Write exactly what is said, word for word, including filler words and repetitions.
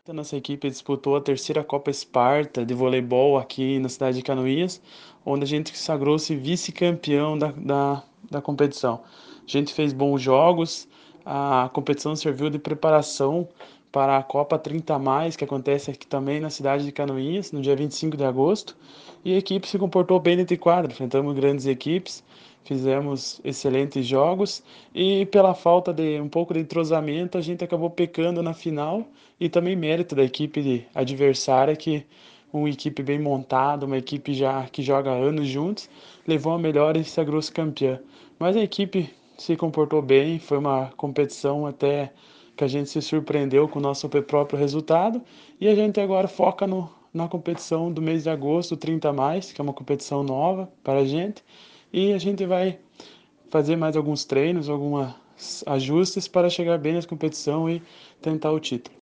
A nossa equipe disputou a terceira Copa Esparta de voleibol aqui na cidade de Canoinhas, onde a gente sagrou-se vice-campeão da, da, da competição. A gente fez bons jogos, a competição serviu de preparação para a Copa trinta mais, que acontece aqui também na cidade de Canoinhas, no dia vinte e cinco de agosto, e a equipe se comportou bem dentro de quadra, enfrentamos grandes equipes, fizemos excelentes jogos e pela falta de um pouco de entrosamento a gente acabou pecando na final e também mérito da equipe adversária que uma equipe bem montada, uma equipe já que joga há anos juntos, levou a melhor e sagrou-se campeã. Mas a equipe se comportou bem, foi uma competição até que a gente se surpreendeu com o nosso próprio resultado e a gente agora foca no, na competição do mês de agosto, trinta mais, que é uma competição nova para a gente, e a gente vai fazer mais alguns treinos, alguns ajustes para chegar bem na competição e tentar o título.